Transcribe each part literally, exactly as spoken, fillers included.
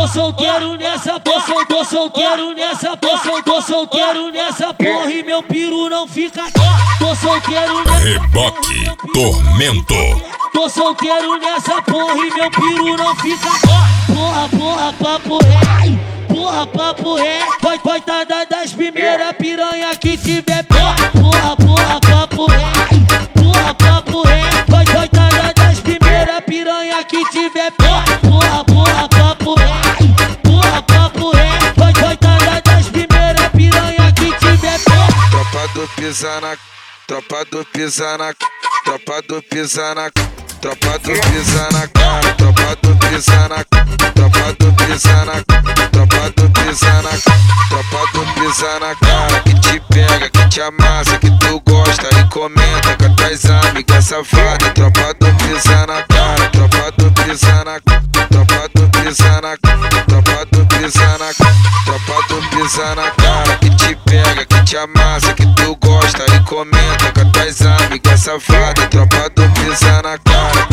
tô solteiro nessa, tô, sol, tô solteiro nessa, tô, sol, tô solteiro nessa porra e meu piru não fica. Tô solteiro nessa. Reboque Tormento. Tô solteiro nessa porra e meu piru não fica. Porra, porra, papo ré. Porra, papo ré. Vai, coitada das primeiras piranha que tiver. Porra, porra, porra, papo ré. Porra, papo ré. Vai, coitada das primeiras piranha que tiver. Porra, porra, porra, papo ré. Porra, papo ré. Vai, coitada das primeiras piranha que tiver. Porra. Tropa do pisa na, tropa do pisa na, tropa do pisa na, tropa do pisa na cara, tropa do pisa na, tropa do pisa na, tropa do pisa na, tropa do pisa na cara, que te pega, que te amassa, que tu gosta e comenta com as tuas amigas safadas. Tropa do pisa na cara, tropa do pisa na, tropa do pisa na, tropa do pisa na, tropa do pisa na cara, que te pega, que te amassa, que tu gosta e comenta com as tuas amigas safadas. Tropa do pisa na cara.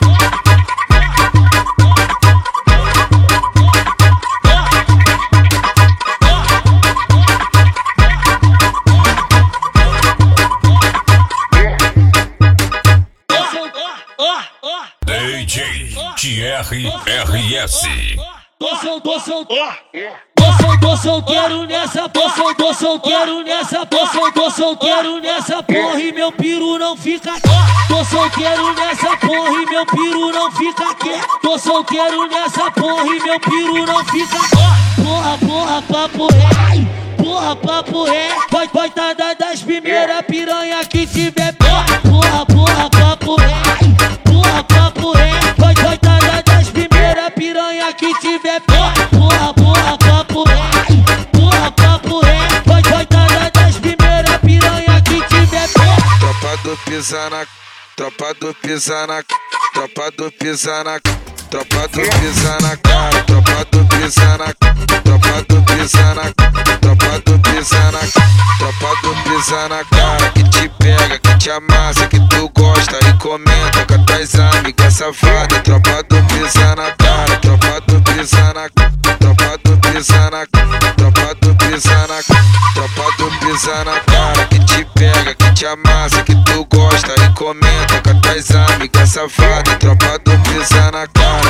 D J T R R S. Tô sol, tô sol, tô sol, tô solteiro nessa, tô sol, tô solteiro nessa, tô sol, tô solteiro nessa porra e meu piru não fica. Tô solteiro nessa porra e meu piru não fica quieto. Tô solteiro nessa porra e meu piru não fica. Porra, porra, papo ré. Porra, papo ré. Vai, coitada das primeiras piranha que tiver. Porra, porra, porra, papo ré. Porra, papo ré. Vai, coitada das primeiras piranha que tiver. Porra, porra, porra, papo ré. Porra, papo ré. Vai, coitada das primeiras piranha que tiver. Porra. Tropa do pisa na, tropa do pisa na, tropa do pisa na, tropa do pisa na cara, tropa do pisa na, tropa do pisa na, tropa do pisa na, tropa do pisa na cara, que te pega, que te amassa, que tu gosta e comenta com as tuas amigas safadas. Tropa do pisa na cara, tropa do pisa na, tropa do pisa na, tropa do pisa na, tropa do pisa na cara, que te pega, que te amassa, que tu gosta e comenta com as tuas amigas safadas. Tropa do pisa na cara.